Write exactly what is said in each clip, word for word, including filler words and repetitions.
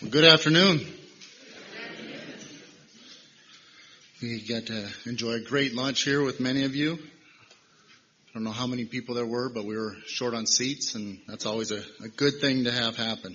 Good afternoon. We got to enjoy a great lunch here with many of you. I don't know how many people there were, but we were short on seats, and that's always a, a good thing to have happen.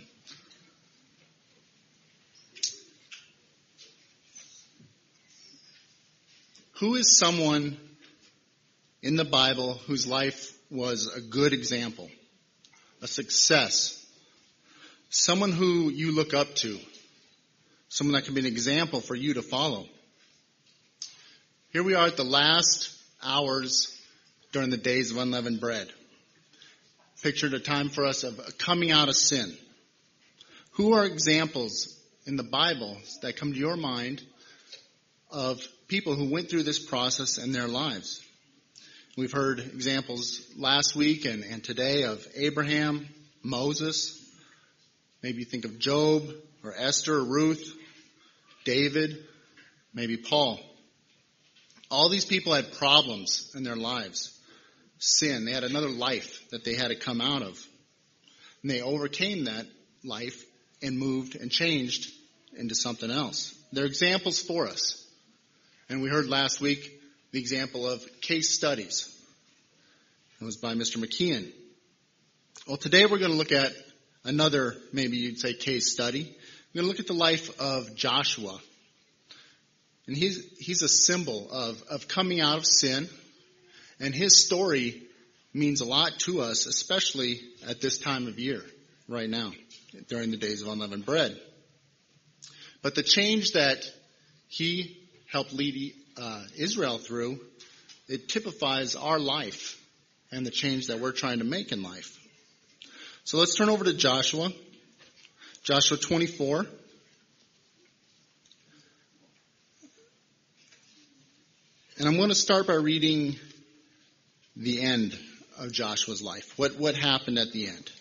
Who is someone in the Bible whose life was a good example, a success? Someone who you look up to, someone that can be an example for you to follow. Here we are at the last hours during the days of unleavened bread. Pictured a time for us of coming out of sin. Who are examples in the Bible that come to your mind of people who went through this process in their lives? We've heard examples last week and, and today of Abraham, Moses. Maybe you think of Job or Esther or Ruth, David, maybe Paul. All these people had problems in their lives. Sin. They had another life that they had to come out of. And they overcame that life and moved and changed into something else. They're examples for us. And we heard last week the example of case studies. It was by Mister McKeon. Well, today we're going to look at another, maybe you'd say, case study. We're going to look at the life of Joshua. And he's he's a symbol of, of coming out of sin. And his story means a lot to us, especially at this time of year, right now, during the days of unleavened bread. But the change that he helped lead uh, Israel through, it typifies our life and the change that we're trying to make in life. So let's turn over to Joshua, Joshua twenty-four. And I'm going to start by reading the end of Joshua's life. What, what happened at the end?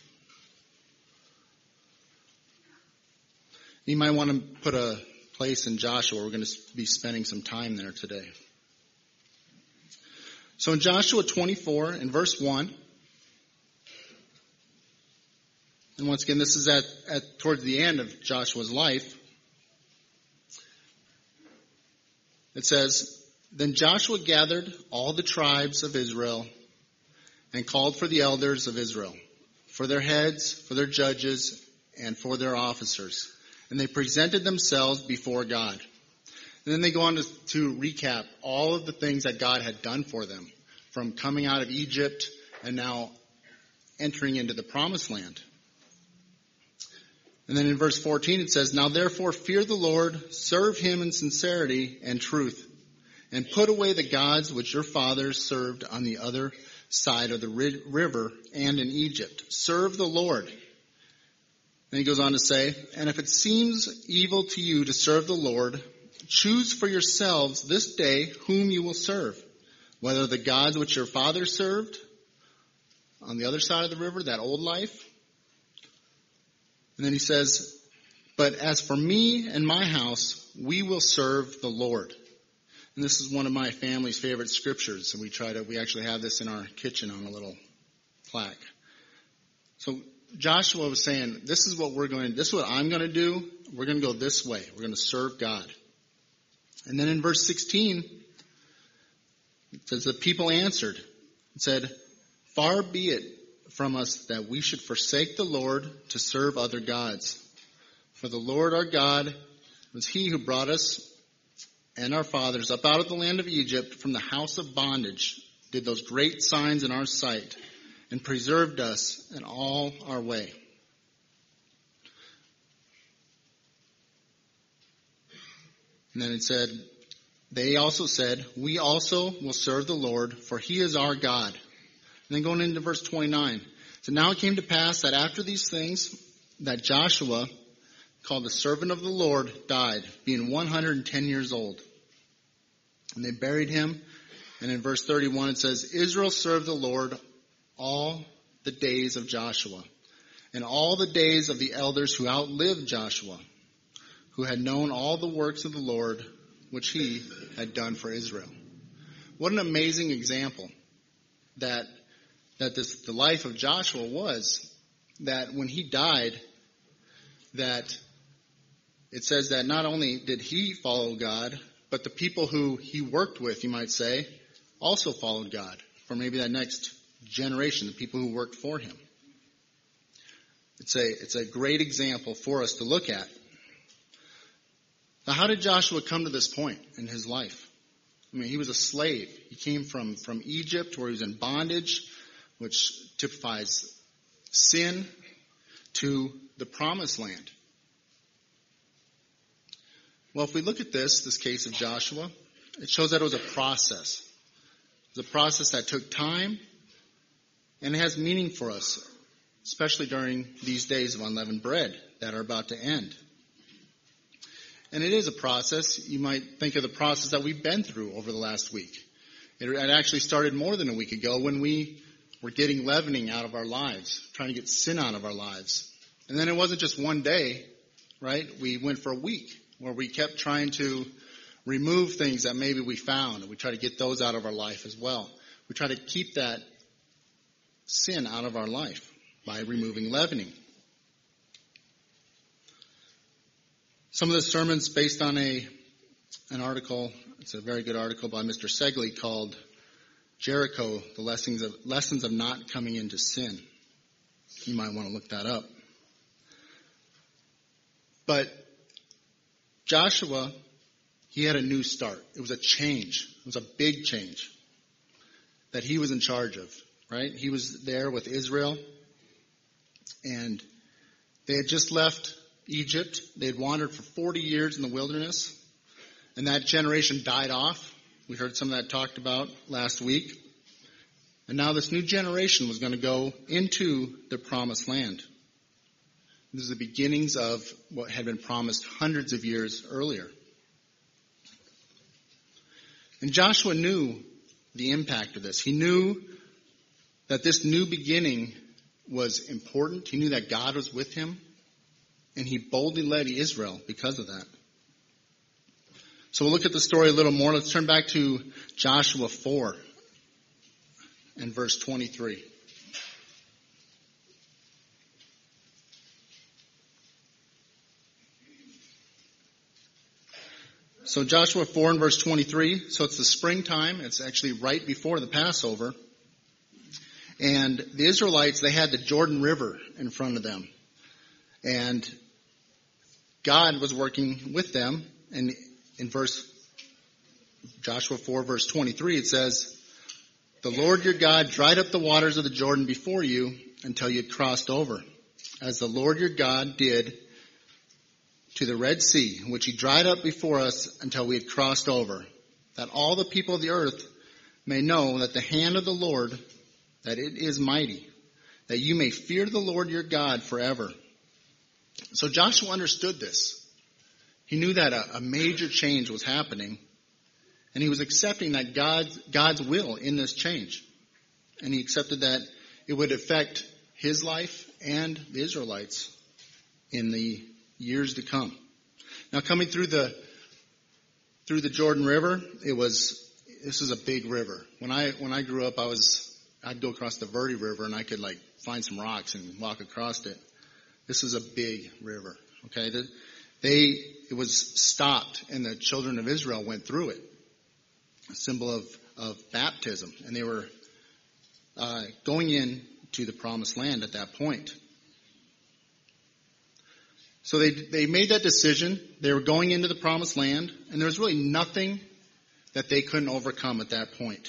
You might want to put a place in Joshua. We're going to be spending some time there today. So in Joshua twenty-four, in verse one, and once again, this is at, at towards the end of Joshua's life. It says, "Then Joshua gathered all the tribes of Israel and called for the elders of Israel, for their heads, for their judges, and for their officers. And they presented themselves before God." And then they go on to, to recap all of the things that God had done for them, from coming out of Egypt and now entering into the promised land. And then in verse fourteen it says, "Now therefore fear the Lord, serve him in sincerity and truth, and put away the gods which your fathers served on the other side of the river and in Egypt. Serve the Lord." Then he goes on to say, "And if it seems evil to you to serve the Lord, choose for yourselves this day whom you will serve, whether the gods which your fathers served on the other side of the river, that old life." And then he says, "But as for me and my house, we will serve the Lord." And this is one of my family's favorite scriptures. And we try to, we actually have this in our kitchen on a little plaque. So Joshua was saying, this is what we're going, this is what I'm going to do. We're going to go this way. We're going to serve God. And then in verse sixteen, it says, "The people answered and said, far be it from us that we should forsake the Lord to serve other gods. For the Lord our God was he who brought us and our fathers up out of the land of Egypt from the house of bondage, did those great signs in our sight, and preserved us in all our way." And then it said, they also said, "We also will serve the Lord, for he is our God." And then going into verse twenty-nine. "So now it came to pass that after these things, that Joshua, called the servant of the Lord, died, being one hundred ten years old. And they buried him." And in verse thirty-one it says, "Israel served the Lord all the days of Joshua, and all the days of the elders who outlived Joshua, who had known all the works of the Lord, which he had done for Israel." What an amazing example that that this, the life of Joshua was, that when he died, that it says that not only did he follow God, but the people who he worked with, you might say, also followed God for maybe that next generation, the people who worked for him. It's a, it's a great example for us to look at. Now, how did Joshua come to this point in his life? I mean, he was a slave. He came from, from Egypt, where he was in bondage, which typifies sin, to the promised land. Well, if we look at this, this case of Joshua, it shows that it was a process. It was a process that took time, and it has meaning for us, especially during these days of unleavened bread that are about to end. And it is a process. You might think of the process that we've been through over the last week. It actually started more than a week ago when we were getting leavening out of our lives, trying to get sin out of our lives. And then it wasn't just one day, right? We went for a week where we kept trying to remove things that maybe we found, and we try to get those out of our life as well. We try to keep that sin out of our life by removing leavening. Some of the sermons based on a an article, it's a very good article by Mister Segley called Jericho, the lessons of lessons of not coming into sin. You might want to look that up. But Joshua, he had a new start. It was a change. It was a big change that he was in charge of, right? He was there with Israel, and they had just left Egypt. They had wandered for forty years in the wilderness, and that generation died off. We heard some of that talked about last week. And now this new generation was going to go into the promised land. This is the beginnings of what had been promised hundreds of years earlier. And Joshua knew the impact of this. He knew that this new beginning was important. He knew that God was with him. And he boldly led Israel because of that. So we'll look at the story a little more. Let's turn back to Joshua four and verse twenty-three. So Joshua four and verse twenty-three. So it's the springtime. It's actually right before the Passover. And the Israelites, they had the Jordan River in front of them. And God was working with them. And in verse Joshua four, verse twenty-three, it says, "The Lord your God dried up the waters of the Jordan before you until you had crossed over, as the Lord your God did to the Red Sea, which he dried up before us until we had crossed over, that all the people of the earth may know that the hand of the Lord, that it is mighty, that you may fear the Lord your God forever." So Joshua understood this. He knew that a, a major change was happening, and he was accepting that God's, God's will in this change. And he accepted that it would affect his life and the Israelites in the years to come. Now, coming through the through the Jordan River, it was this is a big river. When I when I grew up, I was I'd go across the Verde River and I could like find some rocks and walk across it. This is a big river. Okay, they it was stopped, and the children of Israel went through it, a symbol of of baptism, and they were uh, going in to the promised land at that point. So they they made that decision. They were going into the promised land, and there was really nothing that they couldn't overcome at that point.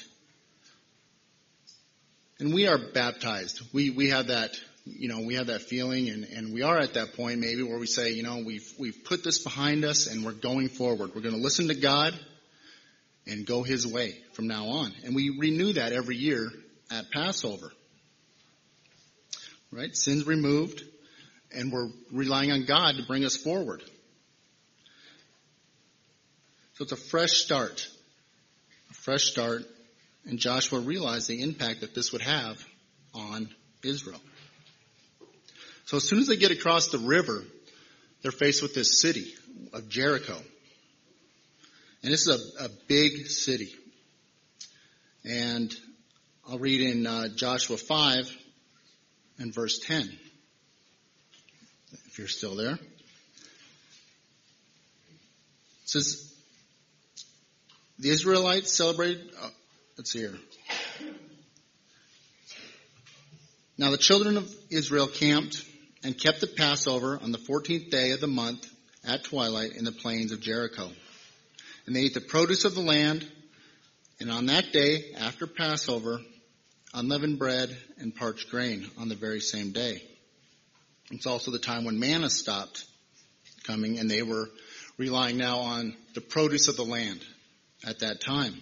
And we are baptized. We we have that, you know, we have that feeling, and, and we are at that point maybe where we say, you know, we've we've put this behind us, and we're going forward. We're going to listen to God and go his way from now on. And we renew that every year at Passover. Right? Sin's removed, and we're relying on God to bring us forward. So it's a fresh start. A fresh start. And Joshua realized the impact that this would have on Israel. So as soon as they get across the river, they're faced with this city of Jericho. And this is a, a big city. And I'll read in uh, Joshua five and verse ten. If you're still there. It says, the Israelites celebrated, oh, let's see here. Now the children of Israel camped and kept the Passover on the fourteenth day of the month at twilight in the plains of Jericho. And they ate the produce of the land, and on that day, after Passover, unleavened bread and parched grain on the very same day. It's also the time when manna stopped coming, and they were relying now on the produce of the land at that time.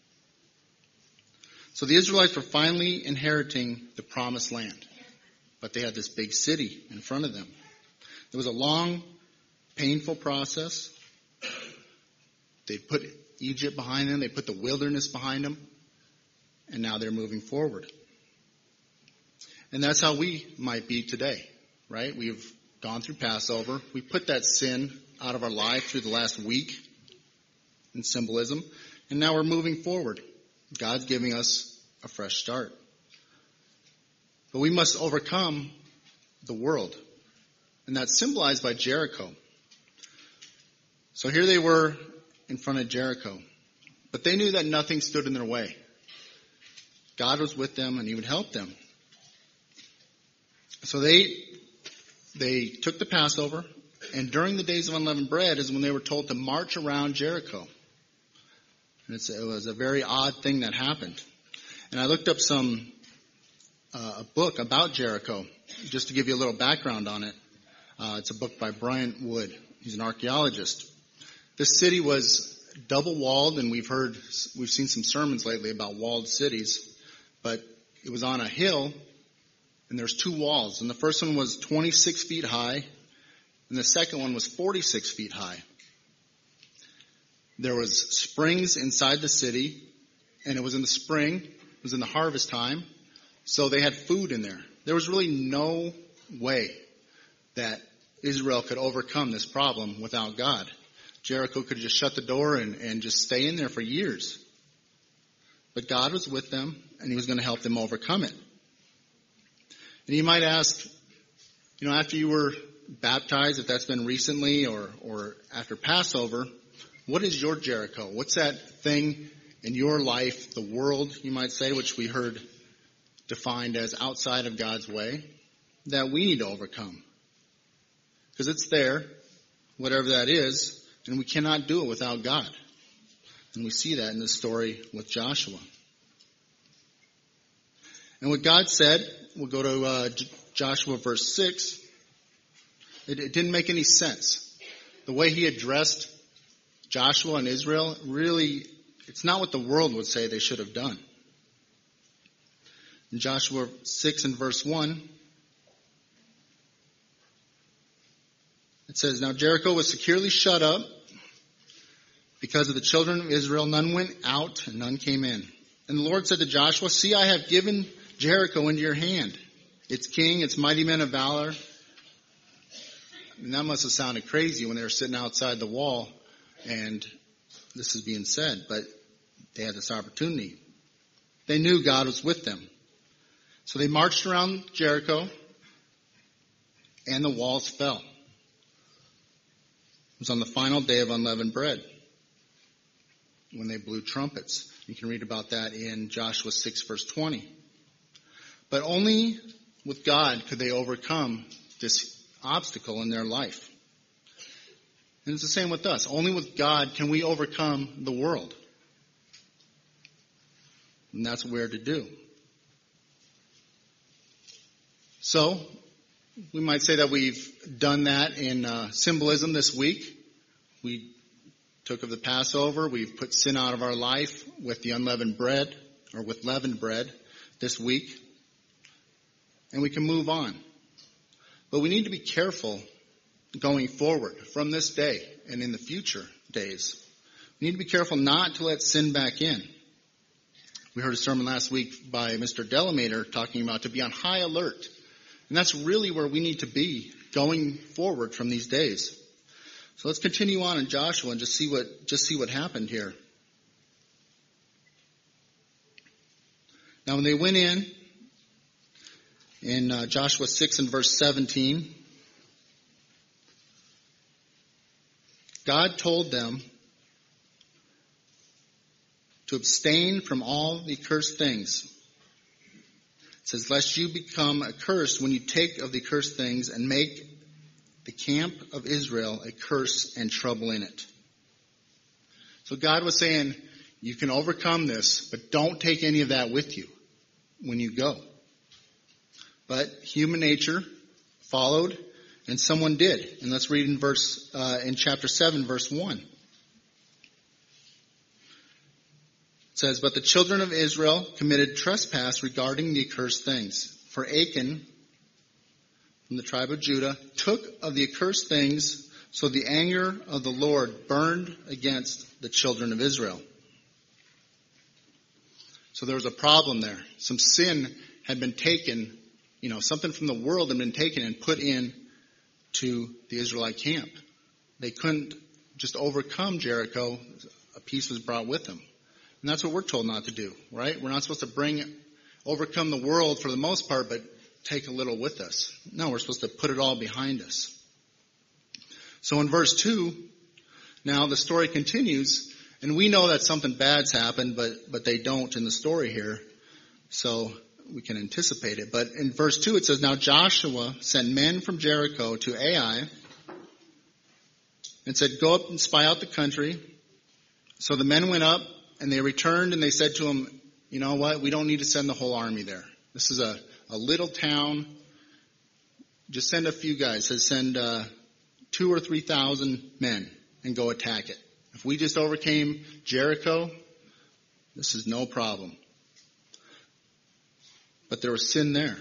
So the Israelites were finally inheriting the promised land, but they had this big city in front of them. It was a long, painful process. They put Egypt behind them, they put the wilderness behind them, and now they're moving forward. And that's how we might be today, right? We've gone through Passover. We put that sin out of our life through the last week in symbolism, and now we're moving forward. God's giving us a fresh start. But we must overcome the world, and that's symbolized by Jericho. So here they were in front of Jericho, but they knew that nothing stood in their way. God was with them, and he would help them. So they they took the Passover, and during the days of unleavened bread is when they were told to march around Jericho. And it's, it was a very odd thing that happened. And I looked up some uh, a book about Jericho, just to give you a little background on it. Uh, it's a book by Bryant Wood. He's an archaeologist. This city was double walled, and we've heard, we've seen some sermons lately about walled cities, but it was on a hill, and there's two walls. And the first one was twenty-six feet high, and the second one was forty-six feet high. There was springs inside the city, and it was in the spring, it was in the harvest time, so they had food in there. There was really no way that Israel could overcome this problem without God. Jericho could just shut the door and, and just stay in there for years. But God was with them, and he was going to help them overcome it. And you might ask, you know, after you were baptized, if that's been recently or, or after Passover, what is your Jericho? What's that thing in your life, the world, you might say, which we heard defined as outside of God's way, that we need to overcome? Because it's there, whatever that is, and we cannot do it without God. And we see that in the story with Joshua. And what God said, we'll go to uh, J- Joshua verse six. It, it didn't make any sense. The way he addressed Joshua and Israel, really, it's not what the world would say they should have done. In Joshua six and verse one, it says, "Now Jericho was securely shut up because of the children of Israel. None went out and none came in. And the Lord said to Joshua, see, I have given Jericho into your hand, its king, its mighty men of valor." And that must have sounded crazy when they were sitting outside the wall and this is being said, but they had this opportunity. They knew God was with them. So they marched around Jericho and the walls fell. It was on the final day of unleavened bread when they blew trumpets. You can read about that in Joshua six verse twenty. But only with God could they overcome this obstacle in their life. And it's the same with us. Only with God can we overcome the world. And that's what we're to do. So, we might say that we've done that in uh, symbolism this week. We took of the Passover. We've put sin out of our life with the unleavened bread, or with leavened bread this week. And we can move on. But we need to be careful going forward from this day and in the future days. We need to be careful not to let sin back in. We heard a sermon last week by Mister Delamater talking about to be on high alert. And that's really where we need to be going forward from these days. So let's continue on in Joshua and just see what just see what happened here. Now when they went in, in uh, Joshua six and verse seventeen, God told them to abstain from all the accursed things. It says, lest you become accursed when you take of the accursed things and make the camp of Israel a curse and trouble in it. So God was saying, you can overcome this, but don't take any of that with you when you go. But human nature followed, and someone did. And let's read in verse uh, in chapter seven, verse one. It says, but the children of Israel committed trespass regarding the accursed things. For Achan, from the tribe of Judah, took of the accursed things, so the anger of the Lord burned against the children of Israel. So there was a problem there. Some sin had been taken, you know, something from the world had been taken and put in to the Israelite camp. They couldn't just overcome Jericho. A peace was brought with them. And that's what we're told not to do, right? We're not supposed to bring, overcome the world for the most part, but take a little with us. No, we're supposed to put it all behind us. So in verse two, now the story continues, and we know that something bad's happened, but, but they don't in the story here. So we can anticipate it. But in verse two it says, now Joshua sent men from Jericho to Ai and said, go up and spy out the country. So the men went up and they returned and they said to him, you know what, we don't need to send the whole army there. This is a, a little town. Just send a few guys. It says send uh, two or three thousand men and go attack it. If we just overcame Jericho, this is no problem. But there was sin there.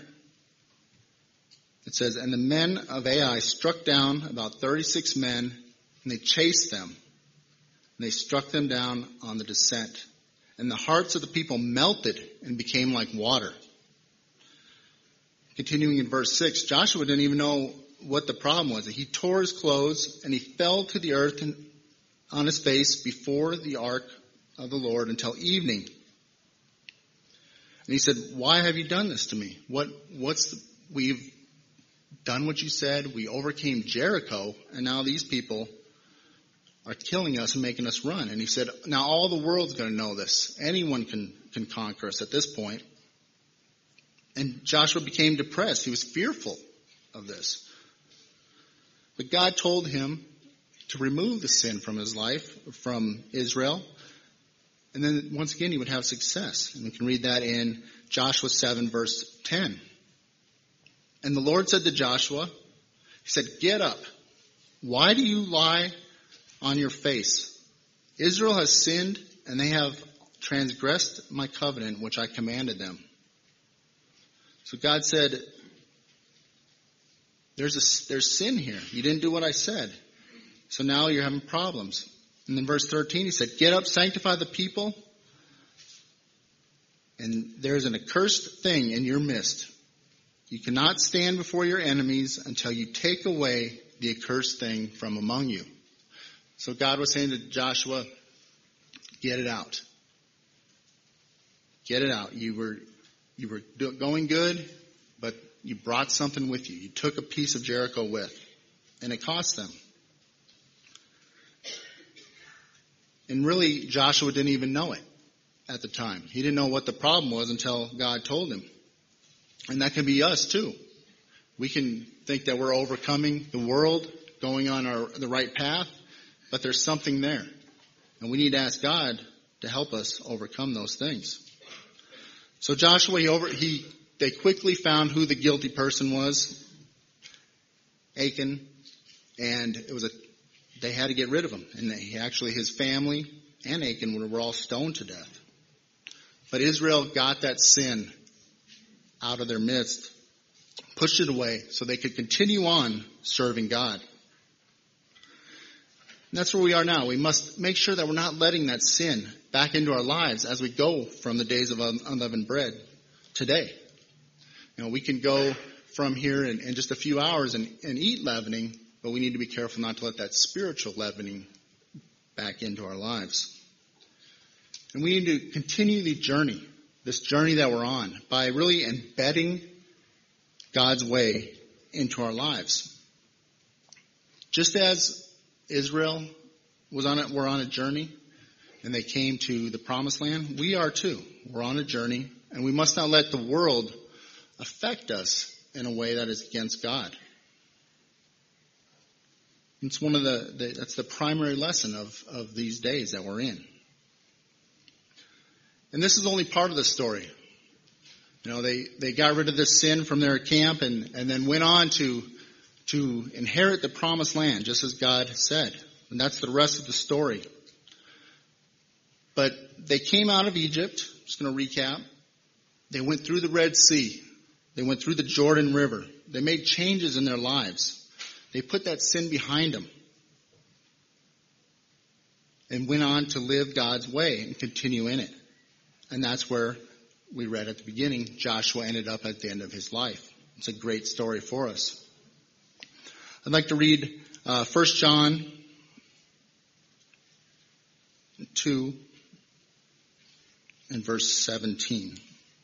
It says, and the men of Ai struck down about thirty-six men, and they chased them. And they struck them down on the descent. And the hearts of the people melted and became like water. Continuing in verse six, Joshua didn't even know what the problem was. He tore his clothes, and he fell to the earth and, on his face before the ark of the Lord until evening. And he said, why have you done this to me? What, what's the, we've done what you said. We overcame Jericho, and now these people are killing us and making us run. And he said, now all the world's going to know this. Anyone can, can conquer us at this point. And Joshua became depressed. He was fearful of this. But God told him to remove the sin from his life, from Israel. And then once again, he would have success. And we can read that in Joshua seven, verse ten. And the Lord said to Joshua, he said, get up. Why do you lie on your face? Israel has sinned, and they have transgressed my covenant, which I commanded them. So God said, there's a, there's sin here. You didn't do what I said. So now you're having problems. And then verse thirteen, he said, get up, sanctify the people. And there's an accursed thing in your midst. You cannot stand before your enemies until you take away the accursed thing from among you. So God was saying to Joshua, get it out. Get it out. You were, you were going good, but you brought something with you. You took a piece of Jericho with, and it cost them. And really, Joshua didn't even know it at the time. He didn't know what the problem was until God told him. And that can be us too. We can think that we're overcoming the world, going on our, the right path, but there's something there. And we need to ask God to help us overcome those things. So Joshua, he over, he, they quickly found who the guilty person was, Achan, and it was a, they had to get rid of him. And they, actually his family and Achan were, were all stoned to death. But Israel got that sin out of their midst, pushed it away so they could continue on serving God. And that's where we are now. We must make sure that we're not letting that sin back into our lives as we go from the days of unleavened bread today. You know, we can go from here in, in just a few hours and, and eat leavening, but we need to be careful not to let that spiritual leavening back into our lives. And we need to continue the journey, this journey that we're on, by really embedding God's way into our lives. Just as Israel was on it, we're on a journey. and they came to the promised land, we are too. We're on a journey, and we must not let the world affect us in a way that is against God. It's one of the, the that's the primary lesson of, of these days that we're in. And this is only part of the story. You know, they, they got rid of this sin from their camp and, and then went on to, to inherit the promised land, just as God said. And that's the rest of the story. But they came out of Egypt. I'm just going to recap. They went through the Red Sea. They went through the Jordan River. They made changes in their lives. They put that sin behind them and went on to live God's way and continue in it. And that's where we read at the beginning, Joshua ended up at the end of his life. It's a great story for us. I'd like to read uh, First John two and verse seventeen.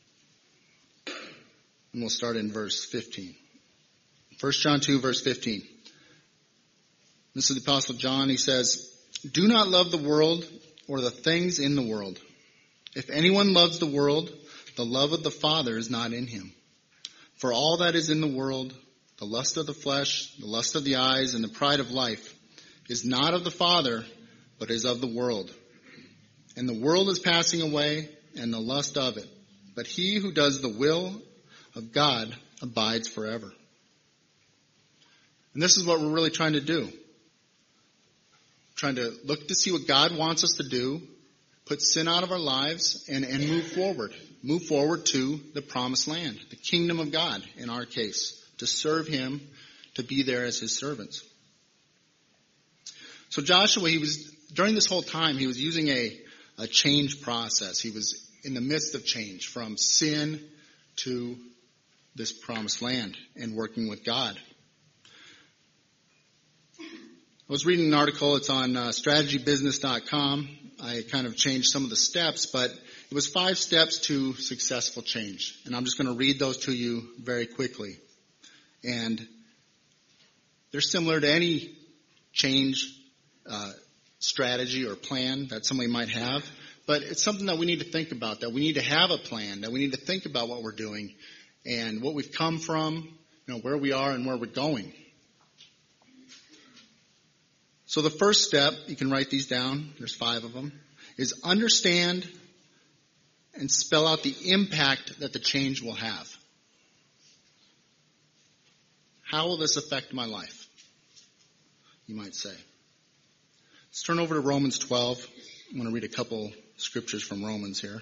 And we'll start in verse fifteen. First John two, verse fifteen. This is the Apostle John. He says, "Do not love the world or the things in the world. If anyone loves the world, the love of the Father is not in him. For all that is in the world, the lust of the flesh, the lust of the eyes, and the pride of life, is not of the Father, but is of the world. And the world is passing away, and the lust of it. But he who does the will of God abides forever." And this is what we're really trying to do. Trying to look to see what God wants us to do, put sin out of our lives, and, and move forward. Move forward to the promised land, the kingdom of God in our case, to serve him, to be there as his servants. So Joshua, he was, during this whole time, he was using a, a change process. He was in the midst of change from sin to this promised land and working with God. I was reading an article. It's on uh, strategy business dot com. I kind of changed some of the steps, but it was five steps to successful change. And I'm just going to read those to you very quickly. And they're similar to any change uh, strategy or plan that somebody might have. But it's something that we need to think about, that we need to have a plan, that we need to think about what we're doing and what we've come from, you know, where we are and where we're going. So the first step, you can write these down, there's five of them, is understand and spell out the impact that the change will have. How will this affect my life? You might say. Let's turn over to Romans twelve. I'm going to read a couple scriptures from Romans here.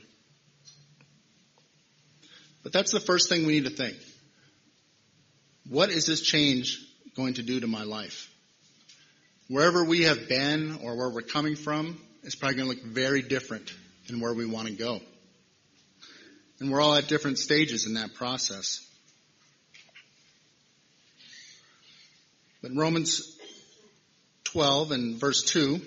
But that's the first thing we need to think. What is this change going to do to my life? Wherever we have been or where we're coming from, it's probably going to look very different than where we want to go. And we're all at different stages in that process. But in Romans twelve and verse two,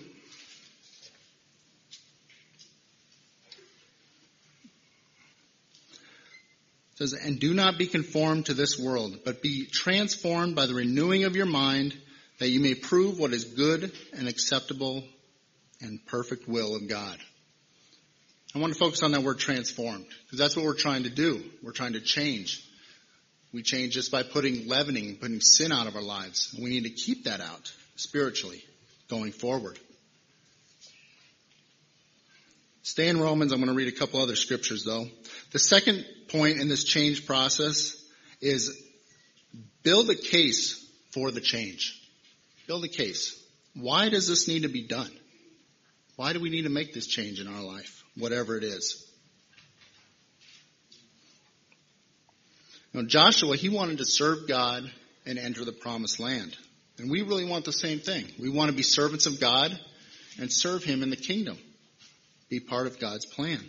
it says, "And do not be conformed to this world, but be transformed by the renewing of your mind, that you may prove what is good and acceptable and perfect will of God." I want to focus on that word transformed, because that's what we're trying to do. We're trying to change. We change just by putting leavening, putting sin out of our lives. And we need to keep that out spiritually going forward. Stay in Romans. I'm going to read a couple other scriptures, though. The second point in this change process is build a case for the change. Build a case. Why does this need to be done? Why do we need to make this change in our life, whatever it is? Now, Joshua, he wanted to serve God and enter the promised land. And we really want the same thing. We want to be servants of God and serve him in the kingdom. Be part of God's plan.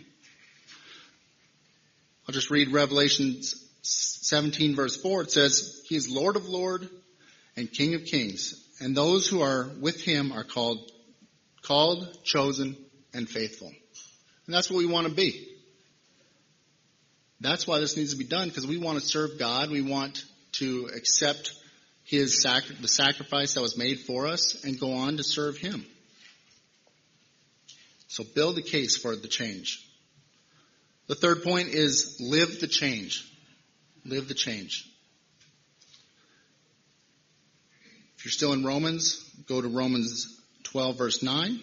I'll just read Revelation seventeen, verse four. It says, "He is Lord of lords and King of kings, and those who are with him are called, called, chosen, and faithful." And that's what we want to be. That's why this needs to be done, because we want to serve God. We want to accept his sacri- the sacrifice that was made for us and go on to serve him. So build a case for the change. The third point is live the change. Live the change. If you're still in Romans, go to Romans twelve, verse nine.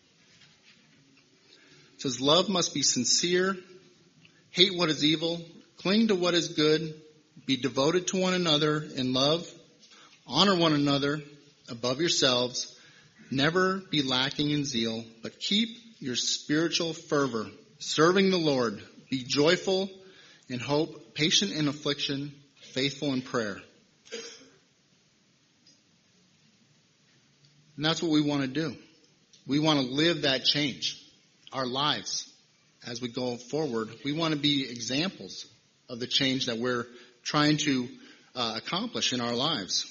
It says, love must be sincere, hate what is evil, cling to what is good, be devoted to one another in love, honor one another above yourselves, never be lacking in zeal, but keep your spiritual fervor, serving the Lord. Be joyful in hope, patient in affliction, faithful in prayer. And that's what we want to do. We want to live that change. Our lives, as we go forward, we want to be examples of the change that we're trying to uh, accomplish in our lives.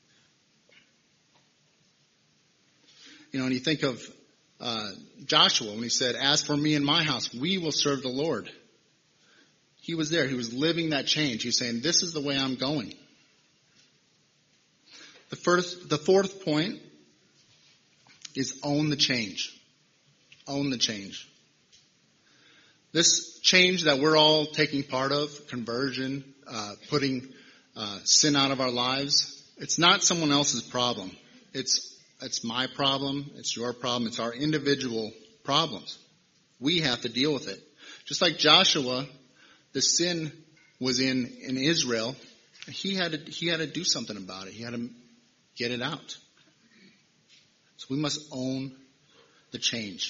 You know, and you think of uh, Joshua when he said, as for me and my house, we will serve the Lord. He was there. He was living that change. He's saying, this is the way I'm going. The first, the fourth point is own the change. Own the change. This change that we're all taking part of, conversion, uh, putting uh, sin out of our lives, it's not someone else's problem. It's it's my problem. It's your problem. It's our individual problems. We have to deal with it. Just like Joshua, the sin was in, in Israel. He had to, he had to do something about it. He had to get it out. So we must own the change.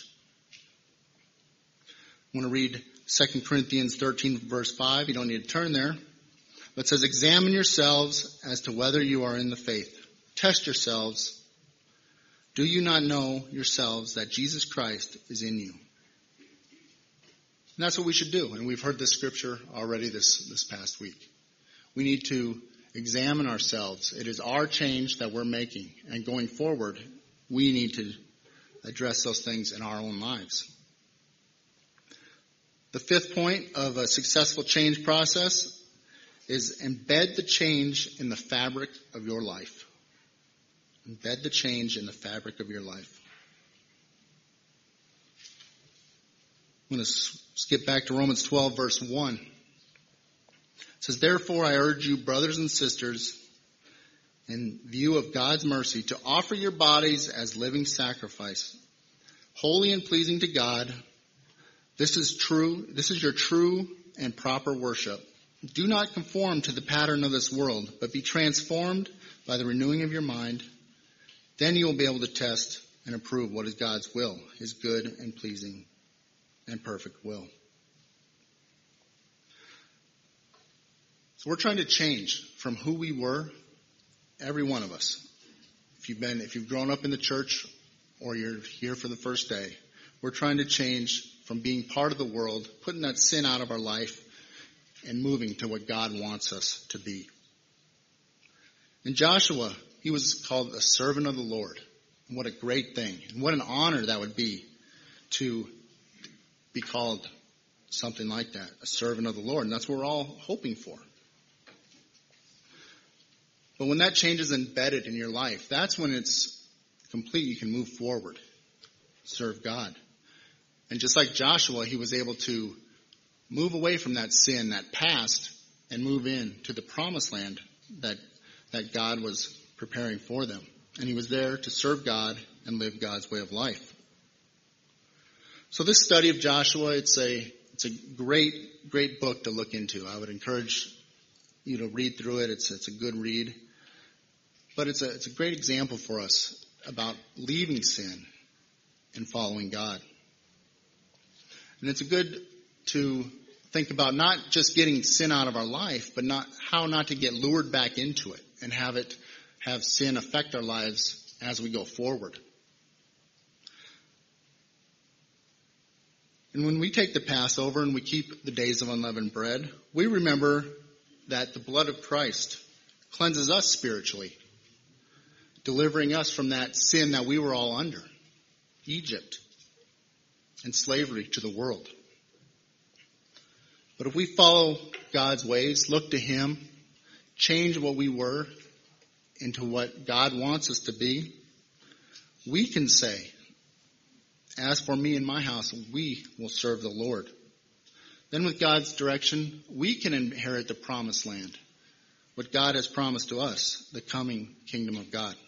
I want to read Second Corinthians thirteen, verse five. You don't need to turn there. But it says, examine yourselves as to whether you are in the faith. Test yourselves. Do you not know yourselves that Jesus Christ is in you? And that's what we should do. And we've heard this scripture already this, this past week. We need to examine ourselves. It is our change that we're making. And going forward, we need to address those things in our own lives. The fifth point of a successful change process is embed the change in the fabric of your life. Embed the change in the fabric of your life. I'm going to skip back to Romans twelve, verse one. It says, therefore I urge you, brothers and sisters, in view of God's mercy, to offer your bodies as living sacrifice, holy and pleasing to God. This is true. This is your true and proper worship. Do not conform to the pattern of this world, but be transformed by the renewing of your mind. Then you will be able to test and approve what is God's will, his good and pleasing and perfect will. So we're trying to change from who we were, every one of us. If you've been, if you've grown up in the church or you're here for the first day, we're trying to change from being part of the world, putting that sin out of our life, and moving to what God wants us to be. And Joshua, he was called a servant of the Lord. And what a great thing. And what an honor that would be to be called something like that, a servant of the Lord. And that's what we're all hoping for. But when that change is embedded in your life, that's when it's complete. You can move forward, serve God. And just like Joshua, he was able to move away from that sin, that past, and move in to the promised land that that God was preparing for them. And he was there to serve God and live God's way of life. So this study of Joshua, it's a it's a great, great book to look into. I would encourage you to read through it. It's it's a good read. But it's a it's a great example for us about leaving sin and following God. And it's a good to think about not just getting sin out of our life, but not how not to get lured back into it and have it have sin affect our lives as we go forward. And when we take the Passover and we keep the days of unleavened bread, we remember that the blood of Christ cleanses us spiritually, delivering us from that sin that we were all under, Egypt, and slavery to the world. But if we follow God's ways, look to him, change what we were into what God wants us to be, we can say As for me and my house, we will serve the Lord. Then with God's direction, we can inherit the promised land, what God has promised to us, the coming kingdom of God.